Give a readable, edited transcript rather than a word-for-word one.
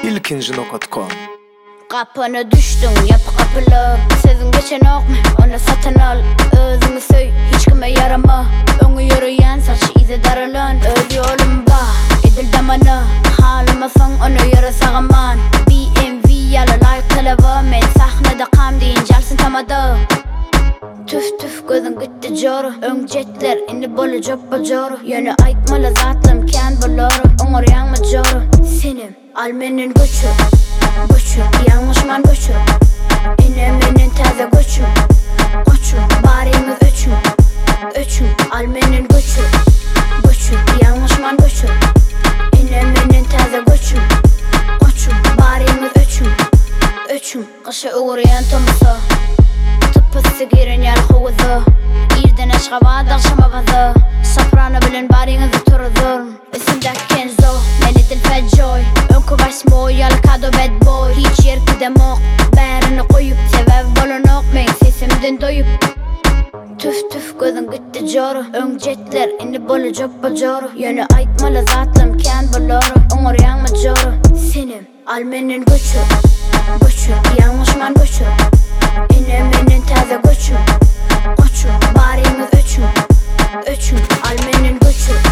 ilkinci.com. Kapına düştün yapı kapılı. Sözün geçen ok mu onu satın al. Özünü söy hiç kime yarama. Öngü yürüyen saçı izi darılan. Öz yolum bah edil damanı. Halıma son onu yürü sağaman. BMW yalı layık kılıbı. Men sahnede kam deyin jalsın tamadı. Tüf tüf gözün gitti joru. Öng jetler inni bolu joppa joru. Yönü aytmalı zatlım ken boloru. Onur yanma joru. Senim almenin göçü. Göçü yanlışman göçü. İnemenin taze göçü. Göçü barimiz öçü. Öçü almenin göçü. Göçü yanlışman göçü. İnemenin taze göçü. Göçü barimiz öçü. Öçü kışı uğrayan tomusu. Tıpısı girin yer huvuzu. İrden aşka vadak şama vazı. Soprano bilen barinizi turuzur. İsimdak kenzo meni dil fedjoy. Önkü baş moy yalı kado bad boy. Hiç yer kidemok bärini koyup. Sebep bolunok men sesimden doyup. Tüf tüf gözün gitti joru. Öng jetler inni bolu joppa joru. Yönü aytmalı zatlım ken boloru. Onur yanma joru. Senim almenin göçü. Göçü yanlışman göçü. İnemenin taze göçü. Göçü barimiz öçü. Öçü almenin göçü.